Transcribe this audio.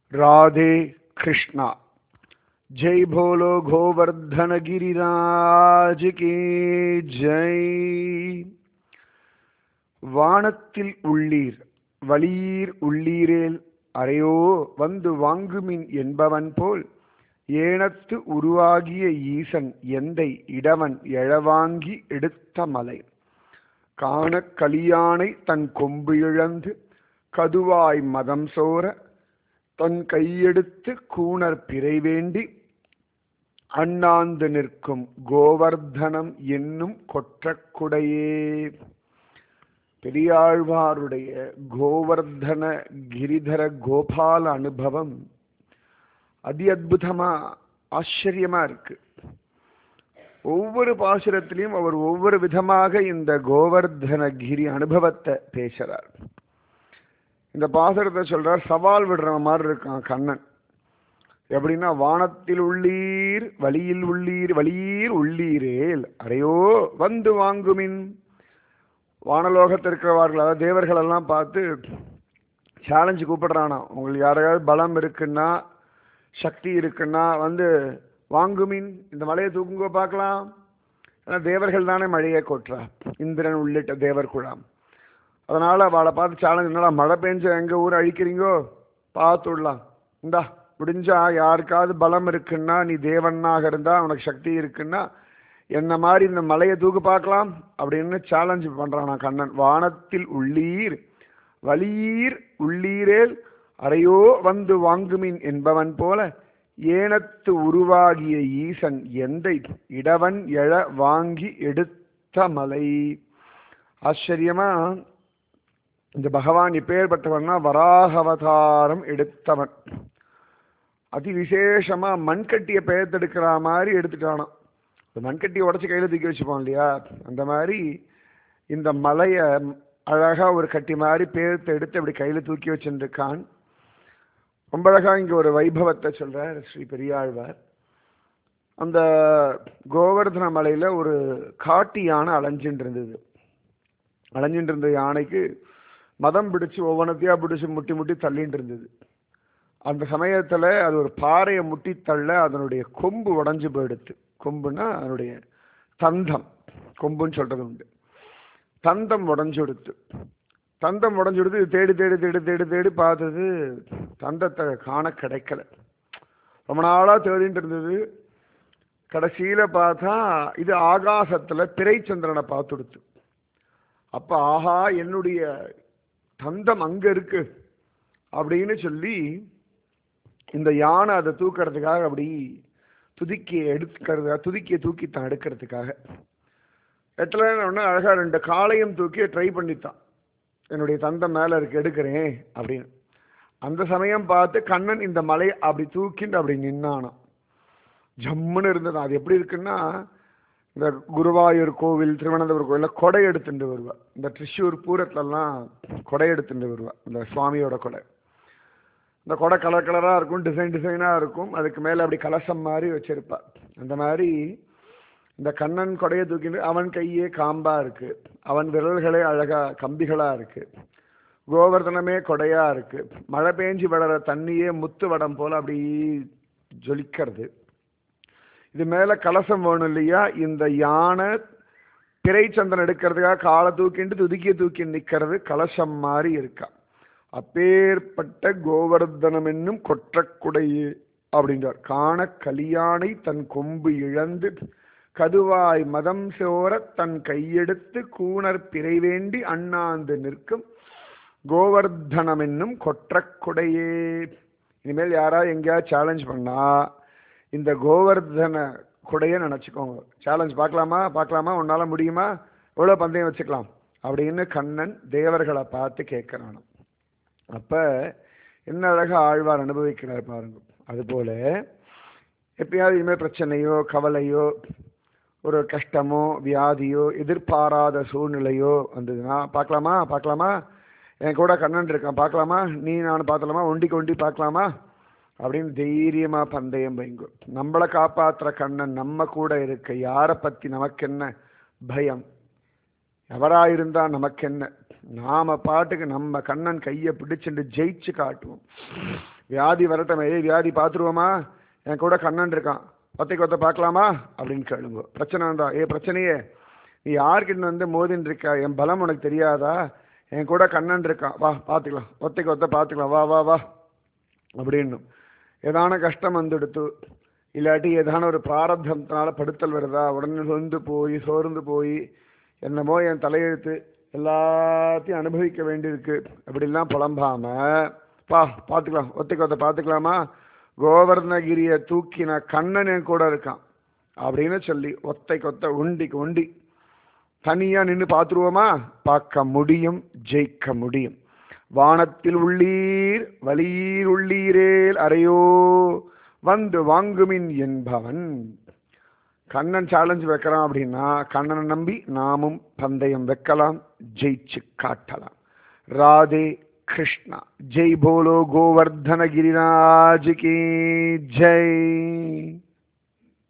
राधे कृष्णा। जय बोलो गोवर्धन गिरिराज की जय। வானத்தில் உள்ளீர் வளீர் உள்ளீரேல் அறையோ வந்து வாங்குமின் என்பவன் போல் ஏனத்து உருவாகிய ஈசன் எந்தை இடவன் எழவாங்கி எடுத்த மலை காணக் கலியானை தன் கொம்பு இழந்து கதுவாய் மதம் சோர தன் கையெடுத்து கூணர் பிறை வேண்டி அண்ணாந்து நிற்கும் கோவர்தனம் என்னும் கொற்றக்குடையே. பெரியாழ்வாருடைய கோவர்தன கிரிதர கோபால அனுபவம் அதி அற்புதமா ஆச்சரியமா இருக்கு. ஒவ்வொரு பாசுரத்திலையும் அவர் ஒவ்வொரு விதமாக இந்த கோவர்தன கிரி அனுபவத்தை பேசுறார். இந்த பாசுரத்தை சொல்றார், சவால் விடுற மாதிரி இருக்கான் கண்ணன். எப்படின்னா, வானத்தில் உள்ளீர் வழியில் உள்ளீர் வழியீர் உள்ளீரேல் அறையோ வந்து வாங்குமின். வானலோகத்தில் இருக்கிறவர்கள், அதாவது தேவர்கள் எல்லாம் பார்த்து சேலஞ்சு கூப்பிடுறானா, உங்களுக்கு யாரையாவது பலம் இருக்குன்னா சக்தி இருக்குன்னா வந்து வாங்குமின், இந்த மலையை தூக்குங்கோ பார்க்கலாம். ஏன்னா தேவர்கள் தானே மழையை கொட்டுறா, இந்திரன் உள்ளிட்ட தேவர் குழாம். அதனால அவளை பார்த்து சேலஞ்ச், என்னடா மழை பெஞ்ச எங்க ஊர் அழிக்கிறீங்கோ, பார்த்து விடலாம், இந்தா முடிஞ்சா யாருக்காவது பலம் இருக்குன்னா, நீ தேவனாக இருந்தா உனக்கு சக்தி இருக்குன்னா என்ன மாதிரி இந்த மலையை தூக்கு பார்க்கலாம் அப்படின்னு சேலஞ்ச் பண்றானா கண்ணன். வானத்தில் உள்ளீர் வழியீர் உள்ளீரேல் அறையோ வந்து வாங்குமின் என்பவன் போல ஏனத்து உருவாகிய ஈசன் எந்தை இடவன் எழ வாங்கி எடுத்த மலை. ஆச்சரியமா இந்த பகவான் இப்பேற்பட்டவன்னா வராகவதாரம் எடுத்தவன். அதி விசேஷமா மண்கட்டியை பெயர்த்தெடுக்கிற மாதிரி எடுத்துட்டானான். மண்கட்டியை உடச்சி கையில தூக்கி வச்சுப்போம் இல்லையா, அந்த மாதிரி இந்த மலையை அழகா ஒரு கட்டி மாதிரி பேர்த்து எடுத்து அப்படி கையில தூக்கி வச்சுருக்கான். ரொம்ப அழகா இங்க ஒரு வைபவத்தை சொல்றார் ஸ்ரீ பெரியாழ்வார். அந்த கோவர்தன மலையில ஒரு காட்டு யானை அலைஞ்சின்னு இருந்தது. அலைஞ்சின்னு இருந்த யானைக்கு மதம் பிடிச்சு ஒவ்வொன்றத்தையா பிடிச்சு முட்டி முட்டி தள்ளிட்டு இருந்தது. அந்த சமயத்துல அது ஒரு பாறையை முட்டி தள்ள அதனுடைய கொம்பு உடஞ்சு போயிடுத்து. கொம்புன்னா அதனுடைய தந்தம், கொம்புன்னு சொல்றது உண்டு. தந்தம் உடஞ்சு கொடுத்து, தந்தம் உடஞ்சு கொடுத்து தேடி தேடி தேடி தேடி தேடி பார்த்தது, தந்தத்தை காண கிடைக்கல. ரொம்ப நாளா தேடிட்டு இருந்தது. கடைசியில பார்த்தா இது ஆகாசத்துல பிறைச்சந்திரனை பார்த்துடுத்து. அப்ப ஆஹா, என்னுடைய தந்தம் அங்க இருக்கு அப்படின்னு சொல்லி இந்த யானை அதை தூக்கிறதுக்காக அப்படி துதிக்கியை தூக்கித்தான் எடுக்கிறதுக்காக எட்டல அழகா ரெண்டு காலையும் தூக்கி ட்ரை பண்ணித்தான், என்னுடைய தந்தம் மேல இருக்கு எடுக்கிறேன் அப்படின்னு. அந்த சமயம் பார்த்து கண்ணன் இந்த மலையை அப்படி தூக்கிட்டு அப்படி நின்னானான். ஜம்முன்னு இருந்தது. அது எப்படி இருக்குன்னா, இந்த குருவாயூர் கோவில், திருவனந்தபுரம் கோவிலில் கொடை எடுத்துட்டு வருவா. இந்த திருச்சூர் பூரத்துலலாம் கொடை எடுத்துட்டு வருவா, இந்த சுவாமியோட கொடை. இந்த கொடை கலர் கலராக இருக்கும், டிசைன் டிசைனாக இருக்கும். அதுக்கு மேலே அப்படி கலசம் மாதிரி வச்சிருப்பா. அந்த மாதிரி இந்த கண்ணன் கொடையை தூக்கிட்டு, அவன் கையே காம்பா இருக்கு, அவன் விரல்களே அழகா கம்பிகளா இருக்கு, கோவர்தனமே கொடையா இருக்கு, மழை பெஞ்சு வளர தண்ணியே முத்து வடம் போல அப்படி ஜொலிக்கிறது. இது மேல கலசம் வேணும் இல்லையா, இந்த யானை பிறைச்சந்திரன் எடுக்கிறதுக்காக காலை தூக்கிட்டு துதிக்கிய தூக்கி நிற்கிறது கலசம் மாதிரி இருக்கா. அப்பேற்பட்ட கோவர்தனம் என்னும் கொற்றக்குடையே அப்படின்றார். காண கலியானை தன் கொம்பு இழந்து கதுவாய் மதம் சோர தன் கையெடுத்து கூணர் பிறை வேண்டி அண்ணாந்து நிற்கும் கோவர்தனம் என்னும் கொற்றக்குடையே. இனிமேல் யாரா எங்கேயாவது சேலஞ்ச் பண்ணா இந்த கோவர்தன குடைய நினைச்சுக்கோங்க. சேலஞ்ச் பார்க்கலாமா பார்க்கலாமா, உன்னால முடியுமா, எவ்வளவு பந்தயம் வச்சுக்கலாம் அப்படின்னு கண்ணன் தேவர்களை பார்த்து கேட்கிறான். அப்ப என்ன அழகா ஆழ்வார் அனுபவிக்கிறார் பாருங்க. அதுபோல எப்பயாவது இனிமேல் பிரச்சனையோ கவலையோ ஒரு கஷ்டமோ வியாதியோ எதிர்பாராத சூழ்நிலையோ வந்ததுன்னா, பார்க்கலாமா பார்க்கலாமா, என் கூட கண்ணன் இருக்கான் பார்க்கலாமா, நீ நான் பார்த்தலாமா, ஒண்டிக்கு ஒண்டி பார்க்கலாமா அப்படின்னு தைரியமா பந்தயம் வைங்கோ. நம்மளை காப்பாற்றுற கண்ணன் நம்ம கூட இருக்க, யாரை பத்தி நமக்கு என்ன பயம், எவராயிருந்தா நமக்கு என்ன, நாம பாட்டுக்கு நம்ம கண்ணன் கையை பிடிச்சுட்டு ஜெயிச்சு காட்டுவோம். வியாதி வரட்டமே, ஏய் வியாதி பார்த்துருவோமா, என் கூட கண்ணன் இருக்கான், ஒத்தைக்கு ஒத்த பார்க்கலாமா அப்படின்னு கேளுங்க. பிரச்சனை வந்தா, பிரச்சனையே நீ யார்கிட்ட வந்து மோதின்னு இருக்கா, என் பலம் உனக்கு தெரியாதா, என் கூட கண்ணன் இருக்கான், வா பார்த்துக்கலாம், ஒத்தைக்கு ஒத்த பார்த்துக்கலாம், வா வா வா அப்படின்னு. ஏதான கஷ்டம் வந்துடுத்து, இல்லாட்டி ஏதான ஒரு பிராரப்தத்தினால படுத்தல் வருதா, உடனே சோர்ந்து போய் என்னமோ என் தலையெழுத்து எல்லாத்தையும் அனுபவிக்க வேண்டியிருக்கு அப்படிலாம் புலம்பாம, பார்த்துக்கலாம், ஒத்தைக்கு ஒத்த பார்த்துக்கலாமா, கோவர்ணகிரியை தூக்கின கண்ணன் என் கூட இருக்கான் அப்படின்னு சொல்லி ஒத்தைக்கு ஒத்த உண்டிக்கு உண்டி தனியா நின்று பார்த்துருவோமா, பார்க்க முடியும், ஜெயிக்க முடியும். வானத்தில் உள்ளீர் வலீர் உள்ளீரேல் அறையோ வந்து வாங்குமின் என்பவன். கண்ணன் சேலஞ்ச் வைக்கிறான் அப்படின்னா கண்ணனை நம்பி நாமும் பந்தயம் வைக்கலாம், ஜெயிச்சு காட்டலாம். ராதே கிருஷ்ணா. ஜெய் போலோ கோவர்தன கிரிராஜ் கி ஜெய்.